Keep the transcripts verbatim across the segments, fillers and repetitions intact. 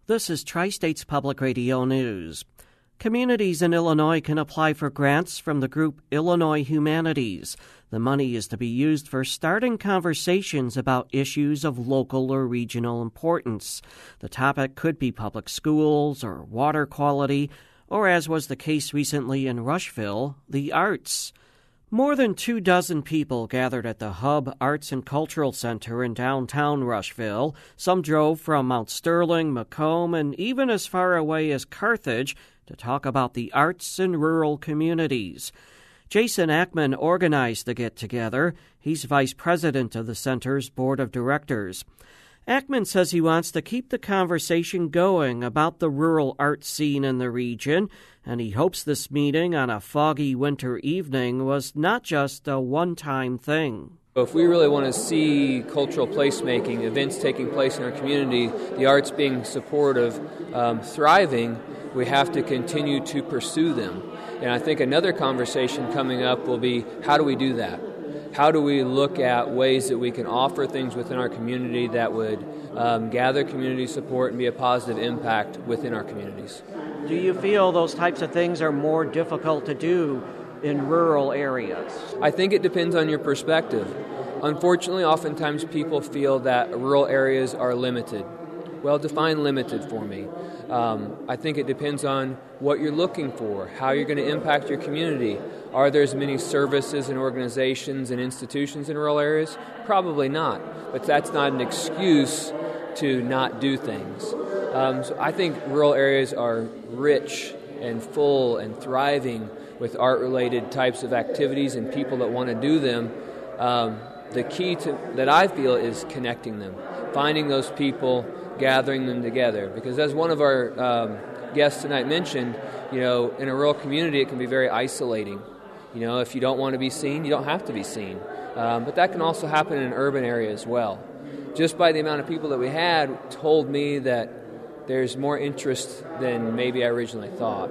This is Tri-States Public Radio News. Communities in Illinois can apply for grants from the group Illinois Humanities. The money is to be used for starting conversations about issues of local or regional importance. The topic could be public schools or water quality, or as was the case recently in Rushville, the arts. More than two dozen people gathered at the Hub Arts and Cultural Center in downtown Rushville. Some drove from Mount Sterling, Macomb, and even as far away as Carthage to talk about the arts in rural communities. Jason Ackman organized the get-together. He's vice president of the center's board of directors. Ackman says he wants to keep the conversation going about the rural art scene in the region, and he hopes this meeting on a foggy winter evening was not just a one-time thing. If we really want to see cultural placemaking, events taking place in our community, the arts being supportive, um, thriving, we have to continue to pursue them. And I think another conversation coming up will be, how do we do that? How do we look at ways that we can offer things within our community that would um, gather community support and be a positive impact within our communities? Do you feel those types of things are more difficult to do in rural areas? I think it depends on your perspective. Unfortunately, oftentimes people feel that rural areas are limited. Well, define limited for me. Um, I think it depends on what you're looking for, how you're going to impact your community. Are there as many services and organizations and institutions in rural areas? Probably not, but that's not an excuse to not do things. Um, so I think rural areas are rich and full and thriving with art-related types of activities and people that want to do them. Um, the key to that I feel is connecting them, finding those people, gathering them together. Because as one of our um, guests tonight mentioned, you know, in a rural community it can be very isolating. You know, if you don't want to be seen, you don't have to be seen. Um, but that can also happen in an urban area as well. Just by the amount of people that we had told me that there's more interest than maybe I originally thought.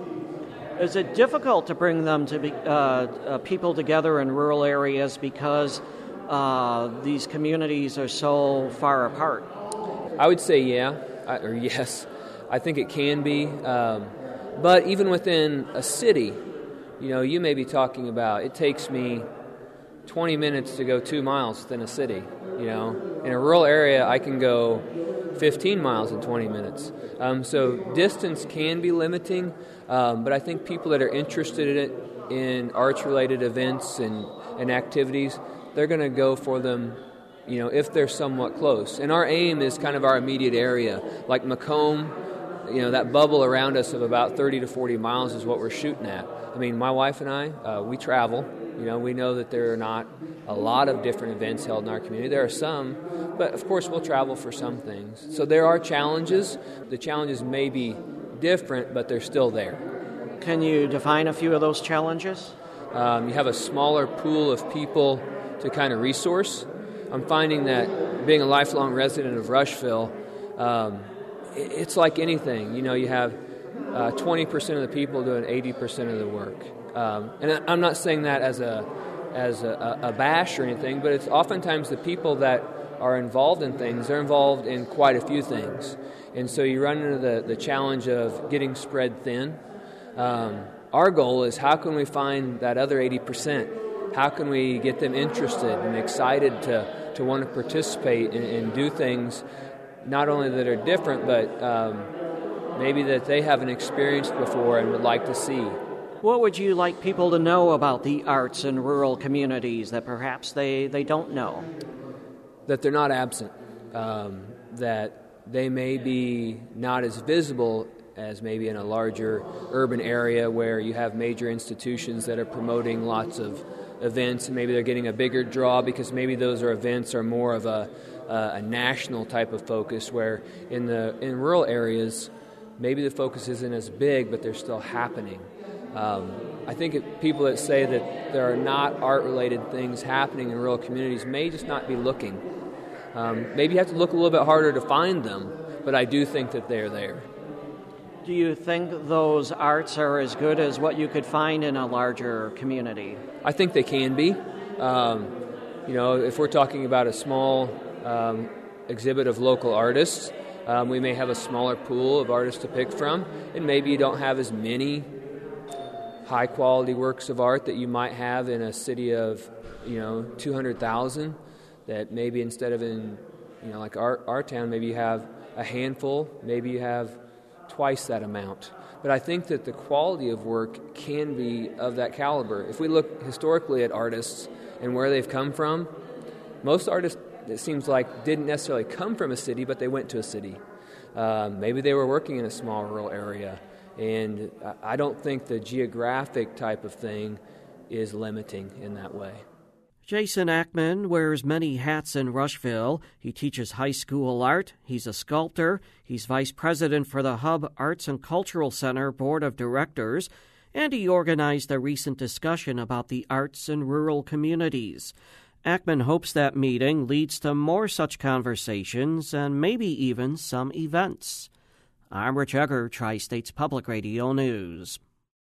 Is it difficult to bring them to be, uh, uh, people together in rural areas because uh, these communities are so far apart? I would say yeah, I, or yes. I think it can be. Um, but even within a city, you know, you may be talking about, it takes me twenty minutes to go two miles within a city. You know, in a rural area, I can go fifteen miles in twenty minutes. Um, so distance can be limiting, um, but I think people that are interested in it, in arts-related events and, and activities, they're going to go for them, you know, if they're somewhat close. And our aim is kind of our immediate area, like Macomb. You know, that bubble around us of about thirty to forty miles is what we're shooting at. I mean, my wife and I, uh, we travel. You know, we know that there are not a lot of different events held in our community. There are some, but of course we'll travel for some things. So there are challenges. The challenges may be different, but they're still there. Can you define a few of those challenges? Um, you have a smaller pool of people to kind of resource. I'm finding that being a lifelong resident of Rushville, um, it's like anything. You know, you have uh, twenty percent of the people doing eighty percent of the work. Um, and I'm not saying that as a as a, a bash or anything, but it's oftentimes the people that are involved in things, they're involved in quite a few things. And so you run into the, the challenge of getting spread thin. Um, our goal is, how can we find that other eighty percent? How can we get them interested and excited to, to want to participate and, and do things not only that are different, but um, maybe that they haven't experienced before and would like to see. What would you like people to know about the arts in rural communities that perhaps they, they don't know? That they're not absent, um, that they may be not as visible as maybe in a larger urban area where you have major institutions that are promoting lots of events, and maybe they're getting a bigger draw because maybe those are events are more of a, a, a national type of focus, where in the in rural areas maybe the focus isn't as big, but they're still happening. Um, I think it, people that say that there are not art-related things happening in rural communities may just not be looking. Um, maybe you have to look a little bit harder to find them, but I do think that they're there. Do you think those arts are as good as what you could find in a larger community? I think they can be. Um, you know, if we're talking about a small um, exhibit of local artists, Um, we may have a smaller pool of artists to pick from, and maybe you don't have as many high-quality works of art that you might have in a city of, you know, two hundred thousand, that maybe instead of in, you know, like our, our town, maybe you have a handful, maybe you have twice that amount. But I think that the quality of work can be of that caliber. If we look historically at artists and where they've come from, most artists, it seems like, didn't necessarily come from a city, but they went to a city. Um, maybe they were working in a small rural area. And I don't think the geographic type of thing is limiting in that way. Jason Ackman wears many hats in Rushville. He teaches high school art. He's a sculptor. He's vice president for the Hub Arts and Cultural Center Board of Directors. And he organized a recent discussion about the arts in rural communities. Ackman hopes that meeting leads to more such conversations and maybe even some events. I'm Rich Egger, Tri-States Public Radio News.